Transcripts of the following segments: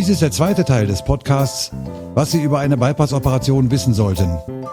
Dies ist der zweite Teil des Podcasts, was Sie über eine Bypass-Operation wissen sollten.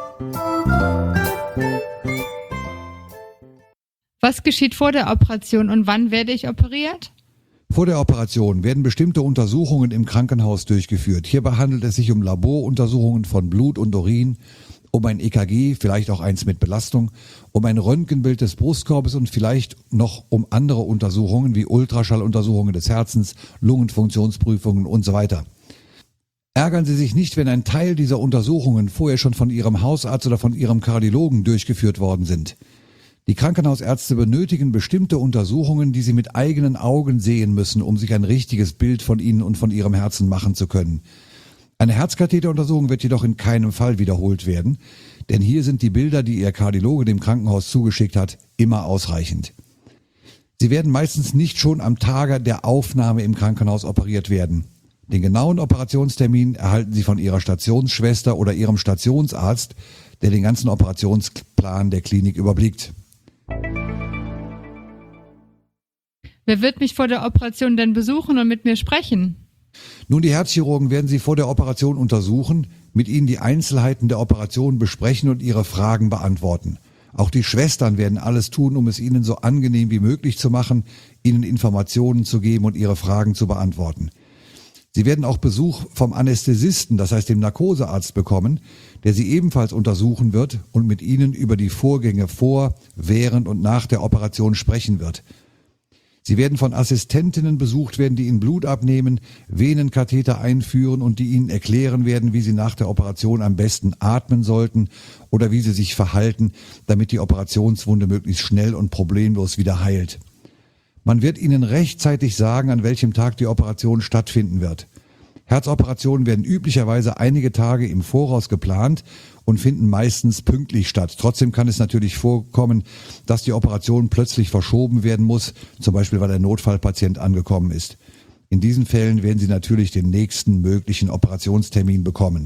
Was geschieht vor der Operation und wann werde ich operiert? Vor der Operation werden bestimmte Untersuchungen im Krankenhaus durchgeführt. Hierbei handelt es sich um Laboruntersuchungen von Blut und Urin, um ein EKG, vielleicht auch eins mit Belastung, um ein Röntgenbild des Brustkorbes und vielleicht noch um andere Untersuchungen wie Ultraschalluntersuchungen des Herzens, Lungenfunktionsprüfungen und so weiter. Ärgern Sie sich nicht, wenn ein Teil dieser Untersuchungen vorher schon von Ihrem Hausarzt oder von Ihrem Kardiologen durchgeführt worden sind. Die Krankenhausärzte benötigen bestimmte Untersuchungen, die sie mit eigenen Augen sehen müssen, um sich ein richtiges Bild von Ihnen und von Ihrem Herzen machen zu können. Eine Herzkatheteruntersuchung wird jedoch in keinem Fall wiederholt werden, denn hier sind die Bilder, die Ihr Kardiologe dem Krankenhaus zugeschickt hat, immer ausreichend. Sie werden meistens nicht schon am Tage der Aufnahme im Krankenhaus operiert werden. Den genauen Operationstermin erhalten Sie von Ihrer Stationsschwester oder Ihrem Stationsarzt, der den ganzen Operationsplan der Klinik überblickt. Wer wird mich vor der Operation denn besuchen und mit mir sprechen? Nun, die Herzchirurgen werden Sie vor der Operation untersuchen, mit Ihnen die Einzelheiten der Operation besprechen und Ihre Fragen beantworten. Auch die Schwestern werden alles tun, um es Ihnen so angenehm wie möglich zu machen, Ihnen Informationen zu geben und Ihre Fragen zu beantworten. Sie werden auch Besuch vom Anästhesisten, das heißt dem Narkosearzt, bekommen, der Sie ebenfalls untersuchen wird und mit Ihnen über die Vorgänge vor, während und nach der Operation sprechen wird. Sie werden von Assistentinnen besucht werden, die Ihnen Blut abnehmen, Venenkatheter einführen und die Ihnen erklären werden, wie Sie nach der Operation am besten atmen sollten oder wie Sie sich verhalten, damit die Operationswunde möglichst schnell und problemlos wieder heilt. Man wird Ihnen rechtzeitig sagen, an welchem Tag die Operation stattfinden wird. Herzoperationen werden üblicherweise einige Tage im Voraus geplant und finden meistens pünktlich statt. Trotzdem kann es natürlich vorkommen, dass die Operation plötzlich verschoben werden muss, zum Beispiel weil der Notfallpatient angekommen ist. In diesen Fällen werden Sie natürlich den nächsten möglichen Operationstermin bekommen.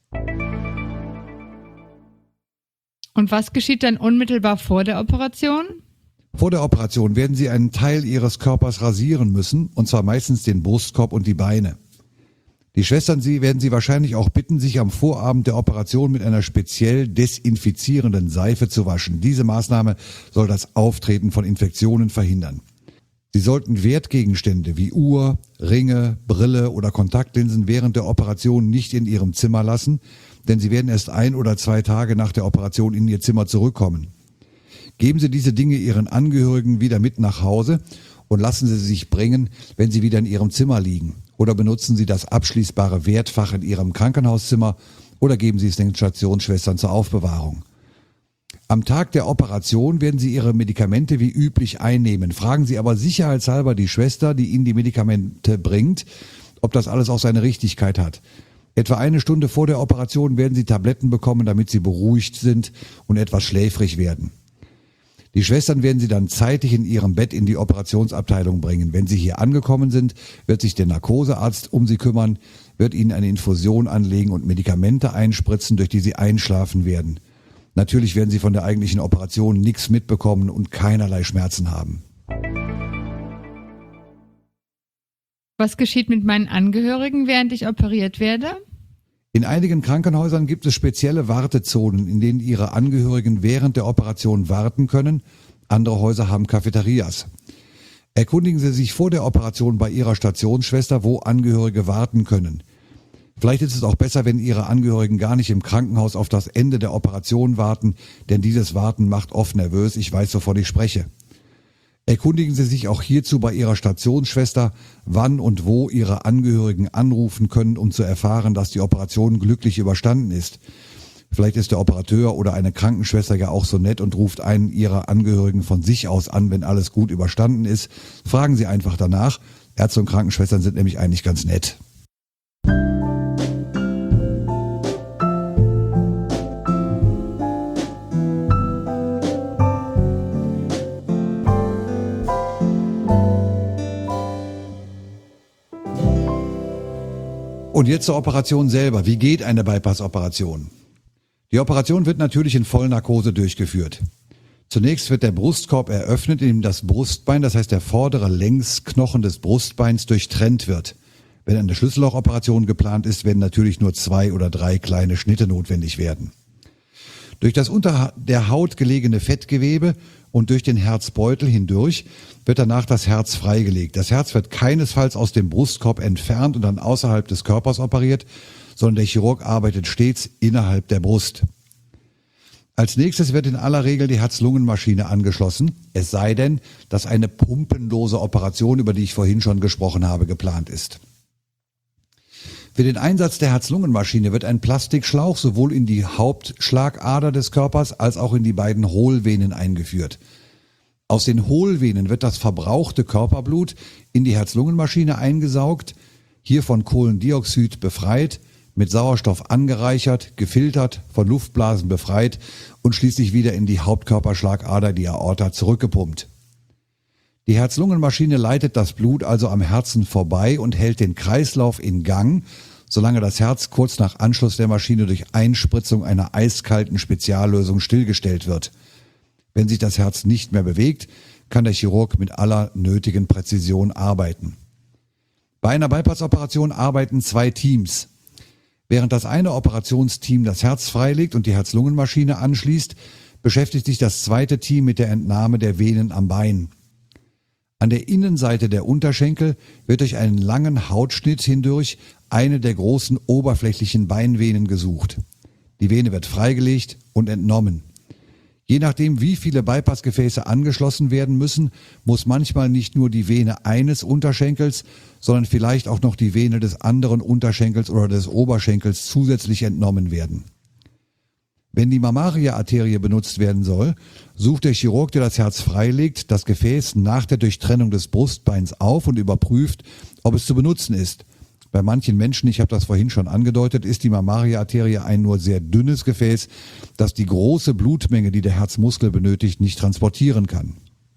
Und was geschieht dann unmittelbar vor der Operation? Vor der Operation werden Sie einen Teil Ihres Körpers rasieren müssen, und zwar meistens den Brustkorb und die Beine. Die Schwestern werden Sie wahrscheinlich auch bitten, sich am Vorabend der Operation mit einer speziell desinfizierenden Seife zu waschen. Diese Maßnahme soll das Auftreten von Infektionen verhindern. Sie sollten Wertgegenstände wie Uhr, Ringe, Brille oder Kontaktlinsen während der Operation nicht in Ihrem Zimmer lassen, denn Sie werden erst 1 oder 2 Tage nach der Operation in Ihr Zimmer zurückkommen. Geben Sie diese Dinge Ihren Angehörigen wieder mit nach Hause und lassen Sie sich bringen, wenn Sie wieder in Ihrem Zimmer liegen. Oder benutzen Sie das abschließbare Wertfach in Ihrem Krankenhauszimmer oder geben Sie es den Stationsschwestern zur Aufbewahrung. Am Tag der Operation werden Sie Ihre Medikamente wie üblich einnehmen. Fragen Sie aber sicherheitshalber die Schwester, die Ihnen die Medikamente bringt, ob das alles auch seine Richtigkeit hat. Etwa 1 Stunde vor der Operation werden Sie Tabletten bekommen, damit Sie beruhigt sind und etwas schläfrig werden. Die Schwestern werden Sie dann zeitig in Ihrem Bett in die Operationsabteilung bringen. Wenn Sie hier angekommen sind, wird sich der Narkosearzt um Sie kümmern, wird Ihnen eine Infusion anlegen und Medikamente einspritzen, durch die Sie einschlafen werden. Natürlich werden Sie von der eigentlichen Operation nichts mitbekommen und keinerlei Schmerzen haben. Was geschieht mit meinen Angehörigen, während ich operiert werde? In einigen Krankenhäusern gibt es spezielle Wartezonen, in denen Ihre Angehörigen während der Operation warten können. Andere Häuser haben Cafeterias. Erkundigen Sie sich vor der Operation bei Ihrer Stationsschwester, wo Angehörige warten können. Vielleicht ist es auch besser, wenn Ihre Angehörigen gar nicht im Krankenhaus auf das Ende der Operation warten, denn dieses Warten macht oft nervös. Ich weiß, wovon ich spreche. Erkundigen Sie sich auch hierzu bei Ihrer Stationsschwester, wann und wo Ihre Angehörigen anrufen können, um zu erfahren, dass die Operation glücklich überstanden ist. Vielleicht ist der Operateur oder eine Krankenschwester ja auch so nett und ruft einen Ihrer Angehörigen von sich aus an, wenn alles gut überstanden ist. Fragen Sie einfach danach. Ärzte und Krankenschwestern sind nämlich eigentlich ganz nett. Und jetzt zur Operation selber. Wie geht eine Bypass-Operation? Die Operation wird natürlich in Vollnarkose durchgeführt. Zunächst wird der Brustkorb eröffnet, indem das Brustbein, das heißt der vordere Längsknochen des Brustbeins, durchtrennt wird. Wenn eine Schlüssellochoperation geplant ist, werden natürlich nur 2 oder 3 kleine Schnitte notwendig werden. Durch das unter der Haut gelegene Fettgewebe und durch den Herzbeutel hindurch wird danach das Herz freigelegt. Das Herz wird keinesfalls aus dem Brustkorb entfernt und dann außerhalb des Körpers operiert, sondern der Chirurg arbeitet stets innerhalb der Brust. Als nächstes wird in aller Regel die Herz-Lungen-Maschine angeschlossen, es sei denn, dass eine pumpenlose Operation, über die ich vorhin schon gesprochen habe, geplant ist. Für den Einsatz der Herz-Lungen-Maschine wird ein Plastikschlauch sowohl in die Hauptschlagader des Körpers als auch in die beiden Hohlvenen eingeführt. Aus den Hohlvenen wird das verbrauchte Körperblut in die Herz-Lungen-Maschine eingesaugt, hier von Kohlendioxid befreit, mit Sauerstoff angereichert, gefiltert, von Luftblasen befreit und schließlich wieder in die Hauptkörperschlagader, die Aorta, zurückgepumpt. Die Herz-Lungen-Maschine leitet das Blut also am Herzen vorbei und hält den Kreislauf in Gang, solange das Herz kurz nach Anschluss der Maschine durch Einspritzung einer eiskalten Speziallösung stillgestellt wird. Wenn sich das Herz nicht mehr bewegt, kann der Chirurg mit aller nötigen Präzision arbeiten. Bei einer Bypass-Operation arbeiten 2 Teams. Während das eine Operationsteam das Herz freilegt und die Herz-Lungen-Maschine anschließt, beschäftigt sich das zweite Team mit der Entnahme der Venen am Bein. An der Innenseite der Unterschenkel wird durch einen langen Hautschnitt hindurch eine der großen oberflächlichen Beinvenen gesucht. Die Vene wird freigelegt und entnommen. Je nachdem, wie viele Bypassgefäße angeschlossen werden müssen, muss manchmal nicht nur die Vene eines Unterschenkels, sondern vielleicht auch noch die Vene des anderen Unterschenkels oder des Oberschenkels zusätzlich entnommen werden. Wenn die Mammaria-Arterie benutzt werden soll, sucht der Chirurg, der das Herz freilegt, das Gefäß nach der Durchtrennung des Brustbeins auf und überprüft, ob es zu benutzen ist. Bei manchen Menschen, ich habe das vorhin schon angedeutet, ist die Mammaria-Arterie ein nur sehr dünnes Gefäß, das die große Blutmenge, die der Herzmuskel benötigt, nicht transportieren kann.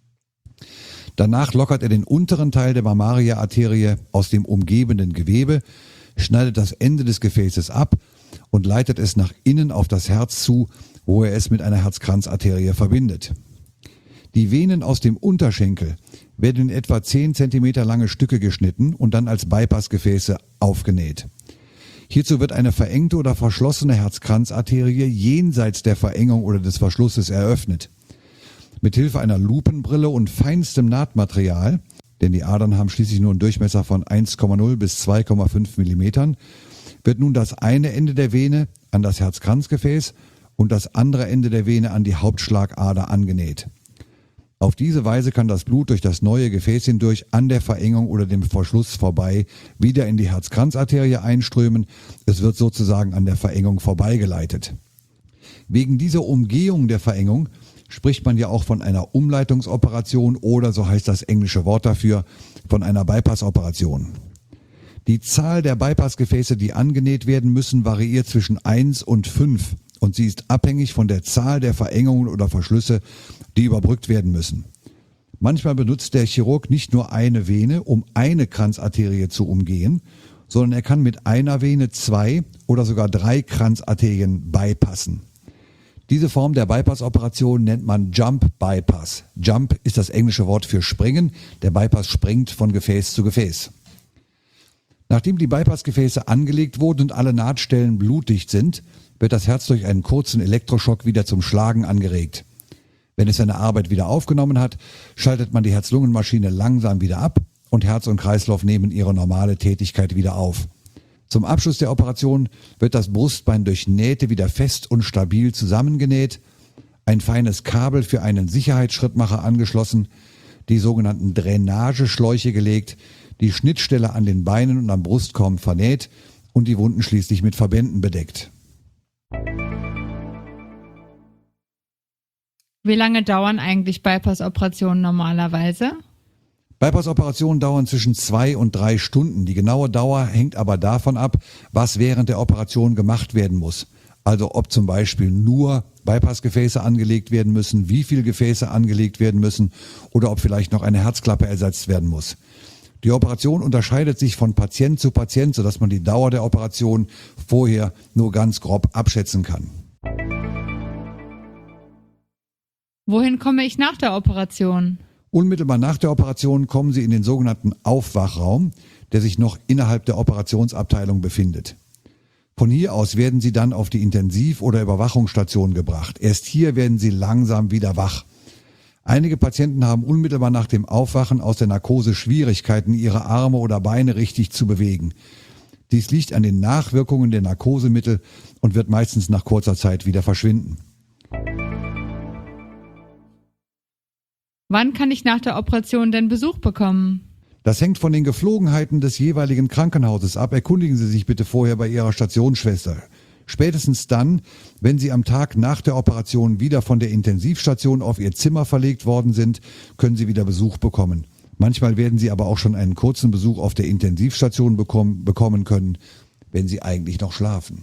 Danach lockert er den unteren Teil der Mammaria-Arterie aus dem umgebenden Gewebe, schneidet das Ende des Gefäßes ab und leitet es nach innen auf das Herz zu, wo er es mit einer Herzkranzarterie verbindet. Die Venen aus dem Unterschenkel werden in etwa 10 cm lange Stücke geschnitten und dann als Bypassgefäße aufgenäht. Hierzu wird eine verengte oder verschlossene Herzkranzarterie jenseits der Verengung oder des Verschlusses eröffnet. Mithilfe einer Lupenbrille und feinstem Nahtmaterial, denn die Adern haben schließlich nur einen Durchmesser von 1,0 bis 2,5 mm, wird nun das eine Ende der Vene an das Herzkranzgefäß und das andere Ende der Vene an die Hauptschlagader angenäht. Auf diese Weise kann das Blut durch das neue Gefäß hindurch an der Verengung oder dem Verschluss vorbei wieder in die Herzkranzarterie einströmen. Es wird sozusagen an der Verengung vorbeigeleitet. Wegen dieser Umgehung der Verengung spricht man ja auch von einer Umleitungsoperation oder, so heißt das englische Wort dafür, von einer Bypass-Operation. Die Zahl der Bypassgefäße, die angenäht werden müssen, variiert zwischen 1 und 5 und sie ist abhängig von der Zahl der Verengungen oder Verschlüsse, die überbrückt werden müssen. Manchmal benutzt der Chirurg nicht nur eine Vene, um eine Kranzarterie zu umgehen, sondern er kann mit einer Vene 2 oder sogar 3 Kranzarterien bypassen. Diese Form der Bypass-Operation nennt man Jump Bypass. Jump ist das englische Wort für springen. Der Bypass springt von Gefäß zu Gefäß. Nachdem die Bypassgefäße angelegt wurden und alle Nahtstellen blutdicht sind, wird das Herz durch einen kurzen Elektroschock wieder zum Schlagen angeregt. Wenn es seine Arbeit wieder aufgenommen hat, schaltet man die Herz-Lungen-Maschine langsam wieder ab und Herz und Kreislauf nehmen ihre normale Tätigkeit wieder auf. Zum Abschluss der Operation wird das Brustbein durch Nähte wieder fest und stabil zusammengenäht, ein feines Kabel für einen Sicherheitsschrittmacher angeschlossen, die sogenannten Drainageschläuche gelegt, die Schnittstelle an den Beinen und am Brustkorb vernäht und die Wunden schließlich mit Verbänden bedeckt. Wie lange dauern eigentlich Bypass-Operationen normalerweise? Bypass-Operationen dauern zwischen 2 und 3 Stunden. Die genaue Dauer hängt aber davon ab, was während der Operation gemacht werden muss. Also ob zum Beispiel nur Bypassgefäße angelegt werden müssen, wie viele Gefäße angelegt werden müssen oder ob vielleicht noch eine Herzklappe ersetzt werden muss. Die Operation unterscheidet sich von Patient zu Patient, sodass man die Dauer der Operation vorher nur ganz grob abschätzen kann. Wohin komme ich nach der Operation? Unmittelbar nach der Operation kommen Sie in den sogenannten Aufwachraum, der sich noch innerhalb der Operationsabteilung befindet. Von hier aus werden Sie dann auf die Intensiv- oder Überwachungsstation gebracht. Erst hier werden Sie langsam wieder wach. Einige Patienten haben unmittelbar nach dem Aufwachen aus der Narkose Schwierigkeiten, ihre Arme oder Beine richtig zu bewegen. Dies liegt an den Nachwirkungen der Narkosemittel und wird meistens nach kurzer Zeit wieder verschwinden. Wann kann ich nach der Operation denn Besuch bekommen? Das hängt von den Geflogenheiten des jeweiligen Krankenhauses ab. Erkundigen Sie sich bitte vorher bei Ihrer Stationsschwester. Spätestens dann, wenn Sie am Tag nach der Operation wieder von der Intensivstation auf Ihr Zimmer verlegt worden sind, können Sie wieder Besuch bekommen. Manchmal werden Sie aber auch schon einen kurzen Besuch auf der Intensivstation bekommen können, wenn Sie eigentlich noch schlafen.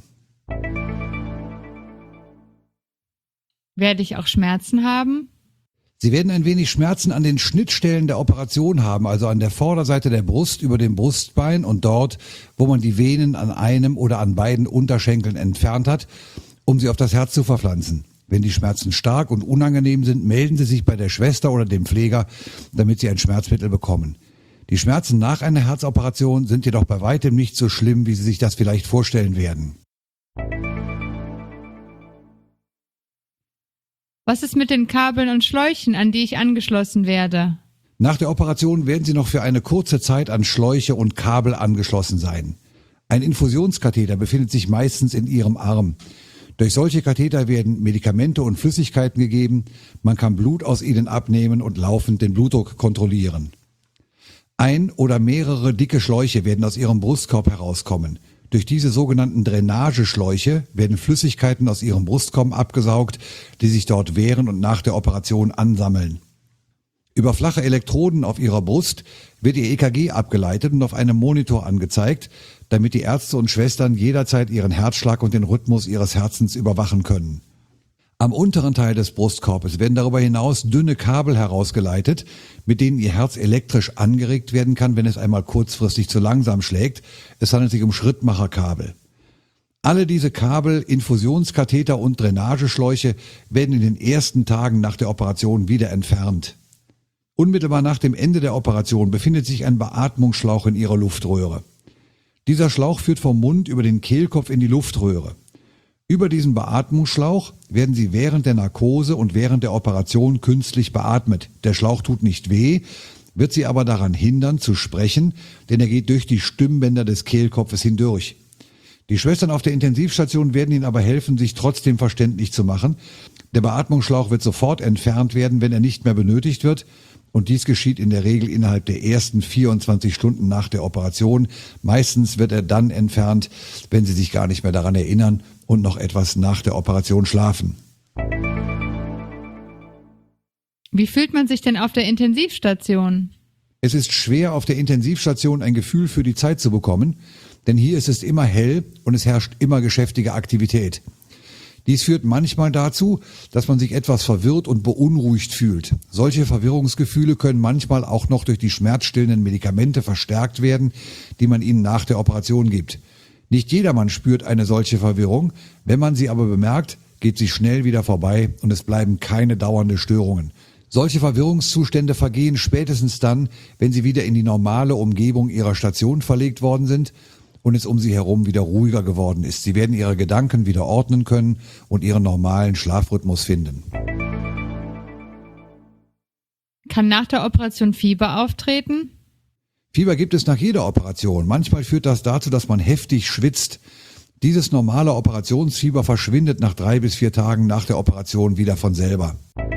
Werde ich auch Schmerzen haben? Sie werden ein wenig Schmerzen an den Schnittstellen der Operation haben, also an der Vorderseite der Brust über dem Brustbein und dort, wo man die Venen an einem oder an beiden Unterschenkeln entfernt hat, um sie auf das Herz zu verpflanzen. Wenn die Schmerzen stark und unangenehm sind, melden Sie sich bei der Schwester oder dem Pfleger, damit Sie ein Schmerzmittel bekommen. Die Schmerzen nach einer Herzoperation sind jedoch bei weitem nicht so schlimm, wie Sie sich das vielleicht vorstellen werden. Was ist mit den Kabeln und Schläuchen, an die ich angeschlossen werde? Nach der Operation werden Sie noch für eine kurze Zeit an Schläuche und Kabel angeschlossen sein. Ein Infusionskatheter befindet sich meistens in Ihrem Arm. Durch solche Katheter werden Medikamente und Flüssigkeiten gegeben, man kann Blut aus ihnen abnehmen und laufend den Blutdruck kontrollieren. Ein oder mehrere dicke Schläuche werden aus Ihrem Brustkorb herauskommen. Durch diese sogenannten Drainageschläuche werden Flüssigkeiten aus Ihrem Brustkorb abgesaugt, die sich dort während und nach der Operation ansammeln. Über flache Elektroden auf Ihrer Brust wird Ihr EKG abgeleitet und auf einem Monitor angezeigt, damit die Ärzte und Schwestern jederzeit Ihren Herzschlag und den Rhythmus Ihres Herzens überwachen können. Am unteren Teil des Brustkorbes werden darüber hinaus dünne Kabel herausgeleitet, mit denen Ihr Herz elektrisch angeregt werden kann, wenn es einmal kurzfristig zu langsam schlägt. Es handelt sich um Schrittmacherkabel. Alle diese Kabel, Infusionskatheter und Drainageschläuche werden in den ersten Tagen nach der Operation wieder entfernt. Unmittelbar nach dem Ende der Operation befindet sich ein Beatmungsschlauch in Ihrer Luftröhre. Dieser Schlauch führt vom Mund über den Kehlkopf in die Luftröhre. Über diesen Beatmungsschlauch werden Sie während der Narkose und während der Operation künstlich beatmet. Der Schlauch tut nicht weh, wird Sie aber daran hindern zu sprechen, denn er geht durch die Stimmbänder des Kehlkopfes hindurch. Die Schwestern auf der Intensivstation werden Ihnen aber helfen, sich trotzdem verständlich zu machen. Der Beatmungsschlauch wird sofort entfernt werden, wenn er nicht mehr benötigt wird. Und dies geschieht in der Regel innerhalb der ersten 24 Stunden nach der Operation. Meistens wird er dann entfernt, wenn Sie sich gar nicht mehr daran erinnern und noch etwas nach der Operation schlafen. Wie fühlt man sich denn auf der Intensivstation? Es ist schwer, auf der Intensivstation ein Gefühl für die Zeit zu bekommen, denn hier ist es immer hell und es herrscht immer geschäftige Aktivität. Dies führt manchmal dazu, dass man sich etwas verwirrt und beunruhigt fühlt. Solche Verwirrungsgefühle können manchmal auch noch durch die schmerzstillenden Medikamente verstärkt werden, die man ihnen nach der Operation gibt. Nicht jedermann spürt eine solche Verwirrung, wenn man sie aber bemerkt, geht sie schnell wieder vorbei und es bleiben keine dauernde Störungen. Solche Verwirrungszustände vergehen spätestens dann, wenn sie wieder in die normale Umgebung ihrer Station verlegt worden sind und es um sie herum wieder ruhiger geworden ist. Sie werden ihre Gedanken wieder ordnen können und ihren normalen Schlafrhythmus finden. Kann nach der Operation Fieber auftreten? Fieber gibt es nach jeder Operation. Manchmal führt das dazu, dass man heftig schwitzt. Dieses normale Operationsfieber verschwindet nach 3 bis 4 Tagen nach der Operation wieder von selber.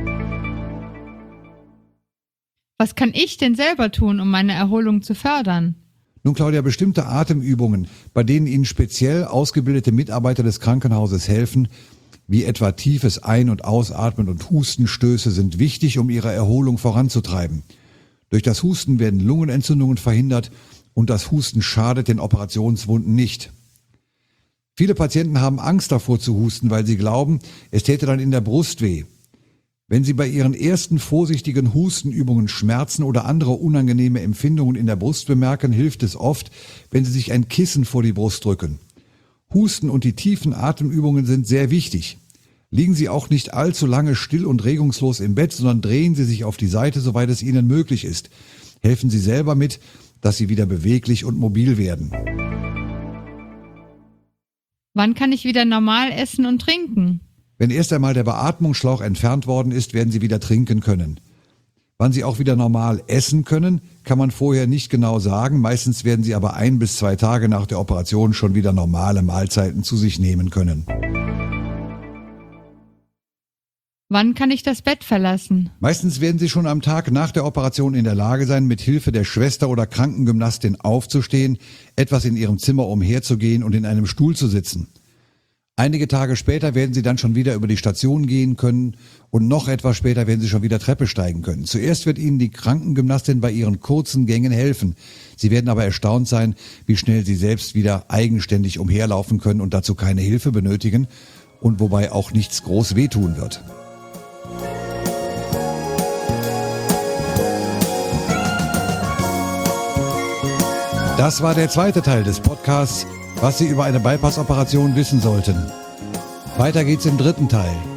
Was kann ich denn selber tun, um meine Erholung zu fördern? Nun, Claudia, bestimmte Atemübungen, bei denen Ihnen speziell ausgebildete Mitarbeiter des Krankenhauses helfen, wie etwa tiefes Ein- und Ausatmen und Hustenstöße, sind wichtig, um Ihre Erholung voranzutreiben. Durch das Husten werden Lungenentzündungen verhindert und das Husten schadet den Operationswunden nicht. Viele Patienten haben Angst davor zu husten, weil sie glauben, es täte dann in der Brust weh. Wenn Sie bei Ihren ersten vorsichtigen Hustenübungen Schmerzen oder andere unangenehme Empfindungen in der Brust bemerken, hilft es oft, wenn Sie sich ein Kissen vor die Brust drücken. Husten und die tiefen Atemübungen sind sehr wichtig. Liegen Sie auch nicht allzu lange still und regungslos im Bett, sondern drehen Sie sich auf die Seite, soweit es Ihnen möglich ist. Helfen Sie selber mit, dass Sie wieder beweglich und mobil werden. Wann kann ich wieder normal essen und trinken? Wenn erst einmal der Beatmungsschlauch entfernt worden ist, werden Sie wieder trinken können. Wann Sie auch wieder normal essen können, kann man vorher nicht genau sagen. Meistens werden Sie aber 1 bis 2 Tage nach der Operation schon wieder normale Mahlzeiten zu sich nehmen können. Wann kann ich das Bett verlassen? Meistens werden Sie schon am Tag nach der Operation in der Lage sein, mit Hilfe der Schwester oder Krankengymnastin aufzustehen, etwas in Ihrem Zimmer umherzugehen und in einem Stuhl zu sitzen. Einige Tage später werden Sie dann schon wieder über die Station gehen können und noch etwas später werden Sie schon wieder Treppe steigen können. Zuerst wird Ihnen die Krankengymnastin bei Ihren kurzen Gängen helfen. Sie werden aber erstaunt sein, wie schnell Sie selbst wieder eigenständig umherlaufen können und dazu keine Hilfe benötigen und wobei auch nichts groß wehtun wird. Das war der zweite Teil des Podcasts, was Sie über eine Bypass-Operation wissen sollten. Weiter geht's im dritten Teil.